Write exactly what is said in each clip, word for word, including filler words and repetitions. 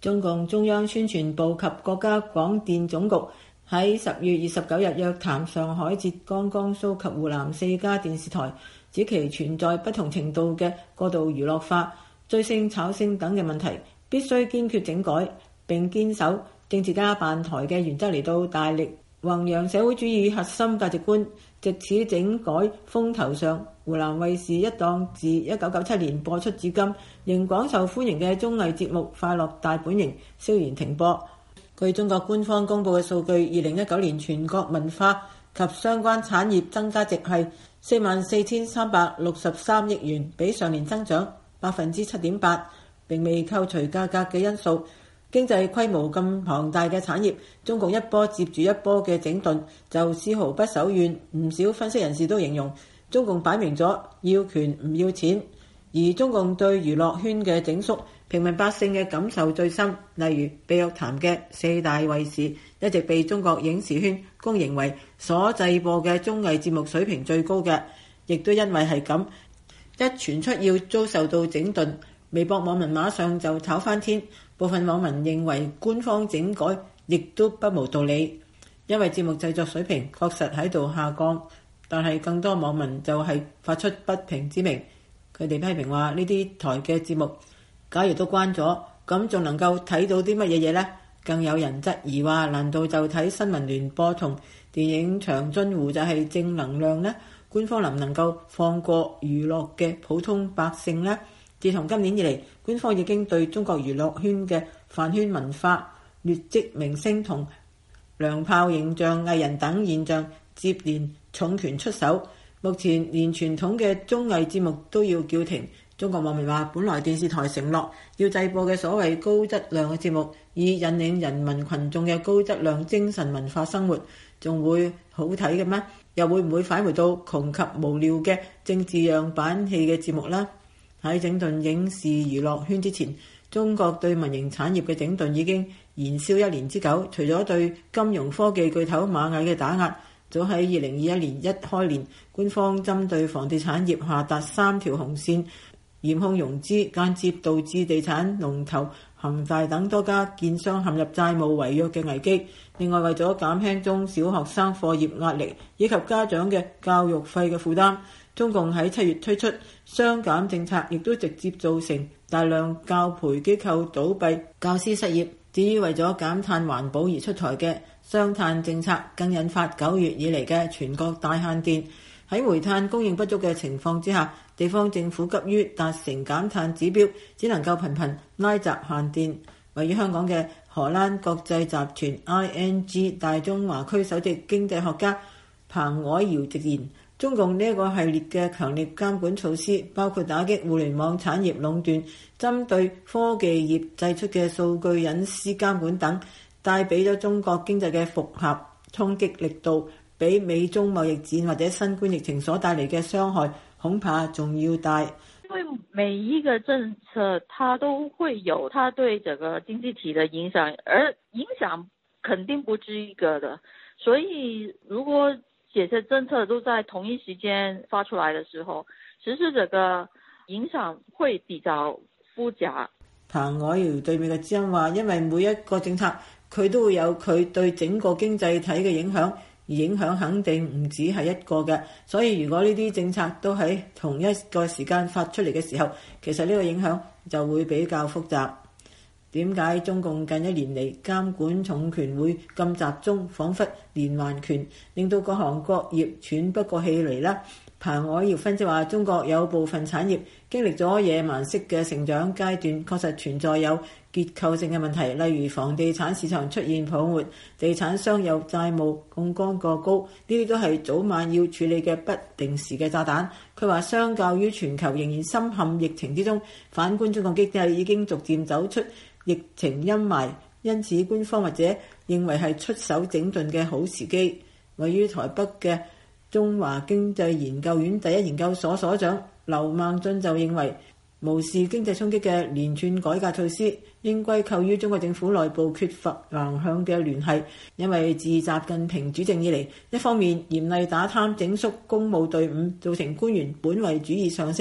中共中央宣傳部及國家廣電總局喺十月二十九日約談上海、浙江、江蘇及湖南四家電視台，指其存在不同程度嘅過度娛樂化、追星炒星等嘅問題，必須堅決整改，並堅守政治家辦台嘅原則嚟到大力弘揚社會主義核心價值觀。藉此整改風頭上，湖南衛視一檔自一九九七年播出至今仍廣受歡迎嘅綜藝節目《快樂大本營》悄然停播。據中國官方公佈嘅數據，二零一九年全國文化及相關產業增加值係四萬四千三百六十三億元，比上年增長百分之七點八，並未扣除價格嘅因素。經濟規模咁龐大嘅產業，中共一波接住一波嘅整頓，就絲毫不手軟。唔少分析人士都形容，中共擺明咗要權唔要錢。而中共對娛樂圈嘅整肅，平民百姓嘅感受最深。例如被約談嘅四大衛視，一直被中國影視圈公認為所製播嘅綜藝節目水平最高嘅，亦都因為係咁，一傳出要遭受到整頓，微博網民馬上就炒翻天。部分網民認為官方整改亦都不無道理，因為節目製作水平確實喺度下降。但係更多網民就係發出不平之鳴，佢哋批評話呢啲台嘅節目假如都關咗，咁仲能夠睇到啲乜嘢嘢呢？更有人質疑話，難道就睇新聞聯播同電影長津湖就係正能量呢？官方能唔能夠放過娛樂嘅普通百姓呢？自從今年以嚟，官方已經對中國娛樂圈嘅飯圈文化、劣跡明星同娘炮形象藝人等現象接連重拳出手。目前連傳統嘅綜藝節目都要叫停。中國網民話，本來電視台承諾要製播嘅所謂高質量嘅節目，以引領人民群眾嘅高質量精神文化生活，仲會好睇嘅咩？又會唔會返回到窮及無聊嘅政治樣板戲嘅節目呢？喺整頓影視娛樂圈之前，中國對民營產業嘅整頓已經燃燒一年之久。除咗對金融科技巨頭螞蟻嘅打壓，早喺二零二一年一開年，官方針對房地產業下達三條紅線，嚴控融資，間接導致地產龍頭恒大等多家建商陷入債務違約嘅危機。另外，為咗減輕中小學生課業壓力以及家長嘅教育費嘅負擔，中共喺七月推出雙減政策，亦都直接造成大量教培機構倒閉、教師失業。至於為咗減碳環保而出台嘅雙碳政策，更引發九月以嚟嘅全國大限電。喺煤炭供應不足嘅情況之下，地方政府急於達成減碳指標，只能夠頻頻拉閘限電。位於香港嘅荷蘭國際集團 I N G 大中華區首席經濟學家彭藹瑤直言，中共呢一個系列嘅強烈監管措施，包括打擊互聯網產業壟斷、針對科技業製出嘅數據隱私監管等，帶俾咗中國經濟嘅複合衝擊力度，比美中貿易戰或者新冠疫情所帶嚟嘅傷害恐怕仲要大。 因為每一個政策，它都會有它對整個經濟體的影響，而影響肯定不止一個的。所以如果這些政策都在同一時間發出來的時候，其實這個影響會比較複雜。 彭藹瑤對美國之音話，因為每一個政策佢都會有佢對整個經濟體嘅影響。而影響肯定唔止係一個嘅，所以如果呢啲政策都喺同一個時間發出嚟嘅時候，其實呢個影響就會比較複雜。點解中共近一年嚟監管重拳會咁集中，彷彿連環拳，令到各行各業喘不過氣嚟呢？彭藹瑤分析話，中國有部分產業經歷咗野蠻式嘅成長階段，確實存在有結構性嘅問題，例如房地產市場出現泡沫，地產商有債務槓桿過高，呢啲都係早晚要處理嘅不定時嘅炸彈。佢話，相較於全球仍然深陷疫情之中，反觀中國經濟已經逐漸走出疫情陰霾，因此官方或者認為係出手整頓嘅好時機。位於台北嘅中華經濟研究院第一研究所所長劉孟俊就認為，無視經濟衝擊嘅連串改革措施應歸咎於中國政府內部缺乏橫向嘅聯繫，因為自習近平主政以嚟，一方面嚴厲打貪整肅公務隊伍，造成官員本位主義上升，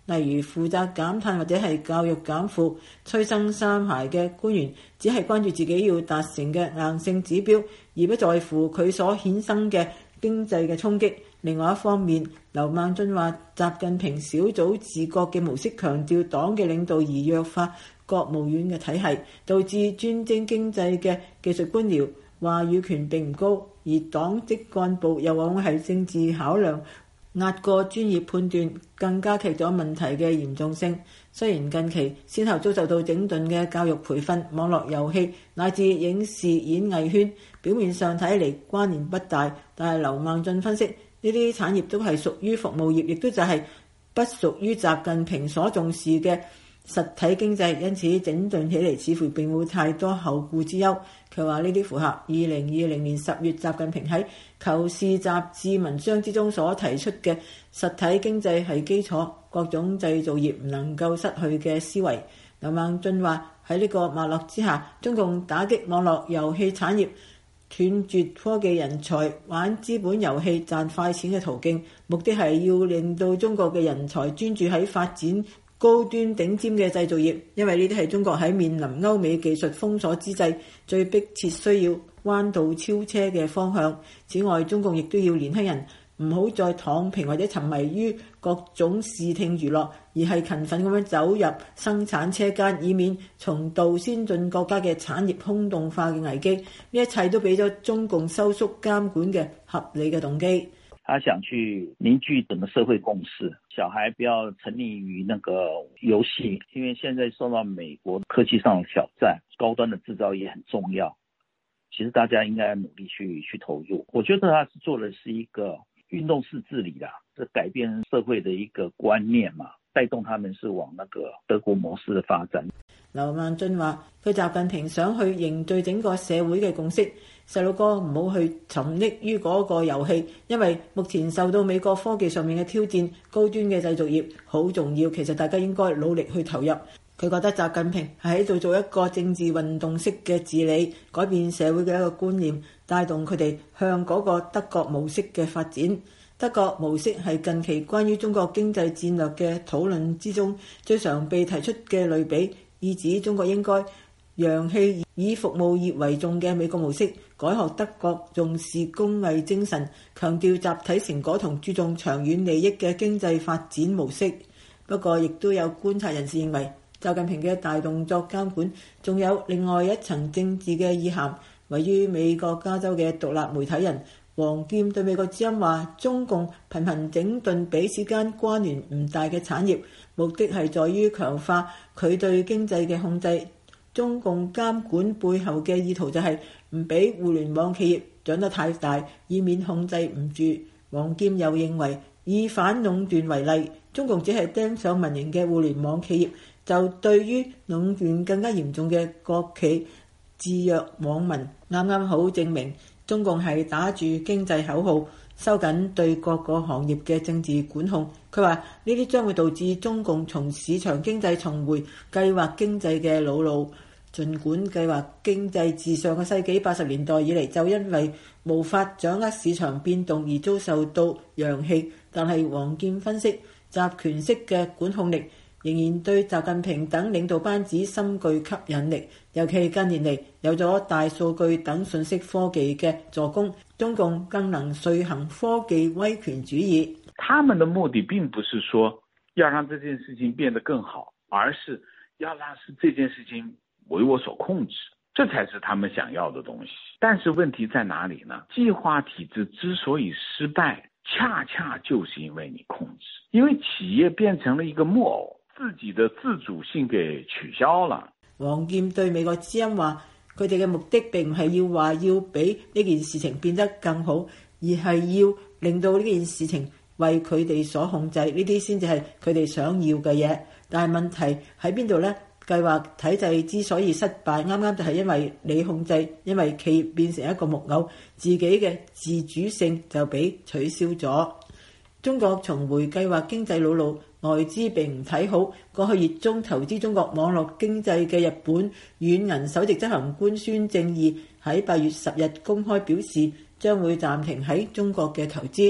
例如負責減碳或者係教育減負、催生三孩嘅官員，只係關注自己要達成嘅硬性指標，而不在乎佢所衍生嘅經濟嘅衝擊。另外一方面，劉孟俊話習近平小組治國嘅模式強調黨嘅領導而弱化國務院嘅體系，導致專精經濟嘅技術官僚話語權並唔高，而黨職幹部又往往係政治考量壓過專業判斷，更加劇咗問題嘅嚴重性。雖然近期先後遭受到整頓嘅教育培訓、網絡遊戲乃至影視演藝圈，表面上睇嚟關聯不大，但係劉孟俊分析呢啲產業都係屬於服務業，亦都就係不屬於習近平所重視嘅實體經濟，因此整頓起嚟似乎並冇太多後顧之憂。佢話呢啲符合二零二零年十月習近平喺《求是》雜誌文章之中所提出嘅實體經濟係基礎，各種製造業唔能夠失去嘅思維。劉孟俊話喺呢個脈絡之下，中共打擊網絡遊戲產業，斷絕科技人才玩資本遊戲賺快錢嘅途徑，目的係要令到中國嘅人才專注喺發展高端頂尖嘅製造業，因為呢啲係中國喺面臨歐美技術封鎖之際最迫切需要彎道超車嘅方向。此外，中共亦都要年輕人唔好再躺平或者沉迷於各種視聽娛樂，而係勤奮咁樣走入生產車間，以免重蹈先進國家嘅產業空洞化嘅危機。呢一切都俾咗中共收縮監管嘅合理嘅動機。 他想去凝聚整個社會共識，小孩不要沉溺於那個遊戲，因為現在受到美國科技上的挑戰，高端的製造業很重要。其實大家應該努力去去投入。我覺得他是做的是一個運動式治理啦，這改變社會的一個觀念嘛，帶動他們是往那個德國模式的發展。 劉孟俊話：佢習近平想去凝聚整個社會嘅共識，細路哥唔好去沉溺於嗰個遊戲，因為目前受到美國科技上面嘅挑戰，高端嘅製造業好重要。其實大家應該努力去投入。佢覺得習近平係喺度做一個政治運動式嘅治理，改變社會嘅一個觀念，帶動佢哋向嗰個德國模式嘅發展。德國模式係近期關於中國經濟戰略嘅討論之中最常被提出嘅類比，意指中國應該揚棄以服務業為重嘅美國模式，改學德國重視工藝精神、強調集體成果同注重長遠利益嘅經濟發展模式。不過，亦都有觀察人士認為，習近平嘅大動作監管仲有另外一層政治嘅意涵。位於美國加州嘅獨立媒體人黃劍對美國之音話：中共頻頻整頓彼此間關聯唔大嘅產業，目的係在於強化佢對經濟嘅控制。中共監管背後嘅意圖就係唔俾互聯網企業長得太大，以免控制唔住。黃劍又認為，以反壟斷為例，中共只係盯上民營嘅互聯網企業，就對於壟斷更加嚴重嘅國企置若罔聞，啱啱好證明中共係打住經濟口號，收緊對各個行業嘅政治管控。佢話呢啲將會導致中共從市場經濟重回計劃經濟嘅老路。儘管計劃經濟自上個世紀八十年代以嚟就因為無法掌握市場變動而遭受到揚棄，但係黃劍分析，集權式嘅管控力仍然對習近平等領導班子深具吸引力，尤其近年嚟有咗大數據等信息科技嘅助攻，中共更能遂行科技威權主義。 他們的目的並不是說要讓這件事情變得更好，而是要讓是這件事情為我所控制，這才是他們想要的東西。但是問題在哪裡呢？計劃體制之所以失敗，恰恰就是因為你控制，因為企業變成了一個木偶，自己的自主性給取消了。 黃劍對美國之音話，佢哋嘅目的並唔係要話要俾呢件事情變得更好，而係要令到呢件事情為佢哋所控制，呢啲先至係佢哋想要嘅嘢。但係問題喺邊度呢？計劃體制之所以失敗，啱啱就係因為你控制，因為企業變成一個木偶，自己嘅自主性就被取消咗。中國重回計劃經濟老路，外資並唔睇好。過去熱衷投資中國網絡經濟嘅日本軟銀首席執行官孫正義喺八月十日公開表示，將會暫停喺中國嘅投資。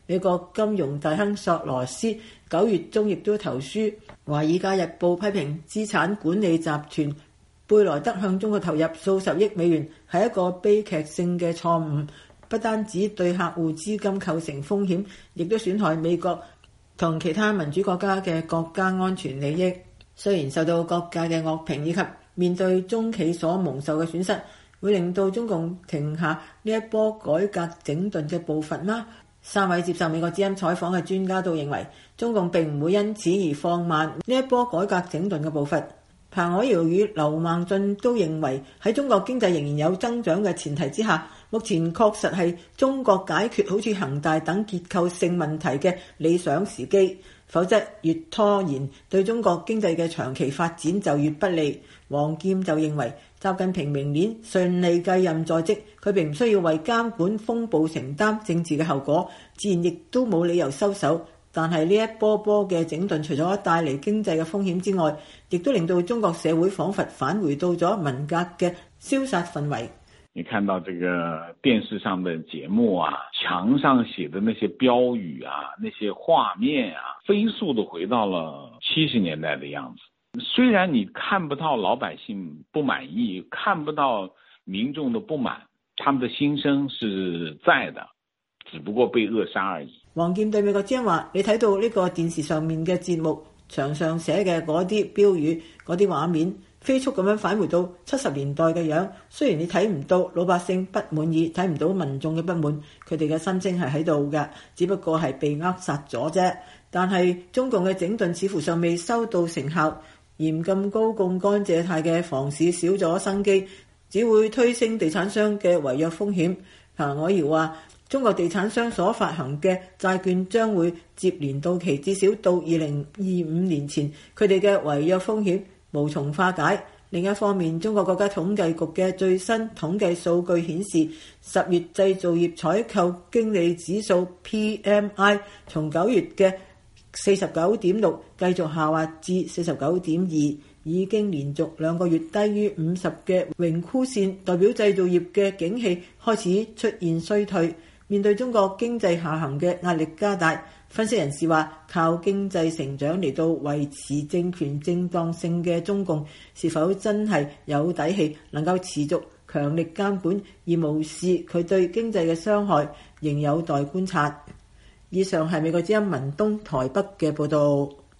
美國金融大亨索羅斯九月中亦都投書《華爾街日報》，批評資產管理集團貝萊德向中國投入數十億美元係一個悲劇性嘅錯誤，不單止對客戶資金構成風險，亦都損害美國同其他民主國家嘅國家安全利益。雖然受到各界嘅惡評以及面對中企所蒙受嘅損失，會令到中共停下呢一波改革整頓嘅步伐嗎？三位接受美國之音採訪嘅專家都認為，中共並唔會因此而放慢呢一波改革整頓嘅步伐。彭海瑤與劉孟俊都認為，喺中國經濟仍然有增長嘅前提之下，目前確實係中國解決好似恒大等結構性問題嘅理想時機，否則越拖延對中國經濟嘅長期發展就越不利。王劍就認為，習近平明年順利繼任在即，佢並唔需要為監管風暴承擔政治嘅後果，自然亦都冇理由收手。但係呢一波波嘅整頓，除咗帶嚟經濟嘅風險之外，亦都令到中國社會彷彿返回到咗文革嘅消殺氛圍。 你看到這個電視上的節目啊，牆上寫的那些標語啊，那些畫面啊，飛速地回到了七十年代的樣子。雖然你看不到老百姓不滿意，看不到民眾的不滿，他們的心聲是在的，只不過被扼殺而已。 王劍對美國之音話：你睇到呢個電視上面嘅節目，牆上寫嘅嗰啲標語、嗰啲畫面，飛速咁樣返回到七十年代嘅樣。雖然你睇唔到老百姓不滿意，睇唔到民眾嘅不滿，佢哋嘅心聲係喺度嘅，只不過係被扼殺咗啫。但係中共嘅整頓似乎尚未收到成效。嚴禁高槓桿借貸嘅房市少咗生機，只會推升地產商嘅違約風險。彭海瑤話：中國地產商所發行嘅債券將會接連到期，至少到二零二五年前，佢哋嘅違約風險無從化解。另一方面，中國國家統計局嘅最新統計數據顯示，十月製造業採購經理指數 P M I 從九月嘅四十九點六繼續下滑至四十九點二，已經連續兩個月低於五十嘅榮枯線，代表製造業嘅景氣開始出現衰退。面對中國經濟下行嘅壓力加大，分析人士話，靠經濟成長嚟到維持政權正當性嘅中共，是否真係有底氣能夠持續強力監管而無視佢對經濟嘅傷害，仍有待觀察。以上係美國之音文東台北嘅報導。